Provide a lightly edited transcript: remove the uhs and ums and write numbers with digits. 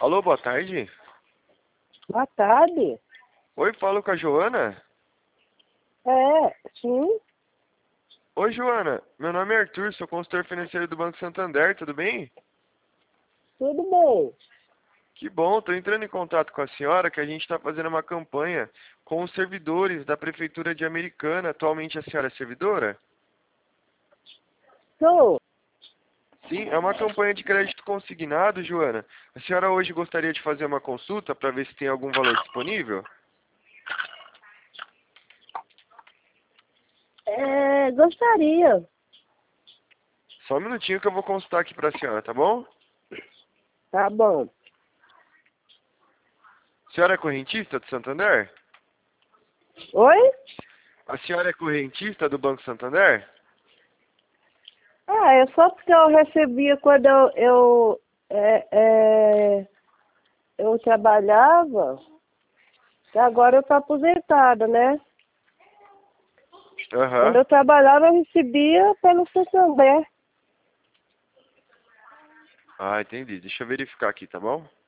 Alô, boa tarde. Boa tarde. Oi, falo com a Joana. Sim, Oi, Joana. Meu nome é Arthur, sou consultor financeiro do Banco Santander, tudo bem? tudo bem. Que bom, estou entrando em contato com a senhora que a gente está fazendo uma campanha com os servidores da Prefeitura de Americana. Atualmente a senhora é servidora? Sou. Sim, é uma campanha de crédito consignado, Joana. A senhora hoje gostaria de fazer uma consulta para ver se tem algum valor disponível? Gostaria. Só um minutinho que eu vou consultar aqui para a senhora, tá bom? Tá bom. A senhora é correntista do Santander? Oi? A senhora é correntista do Banco Santander? É só porque eu recebia quando é, é, eu trabalhava, que agora eu tô aposentada, né? Quando Aham. eu trabalhava, eu recebia pelo Santander. Ah, entendi. Deixa eu verificar aqui, tá bom?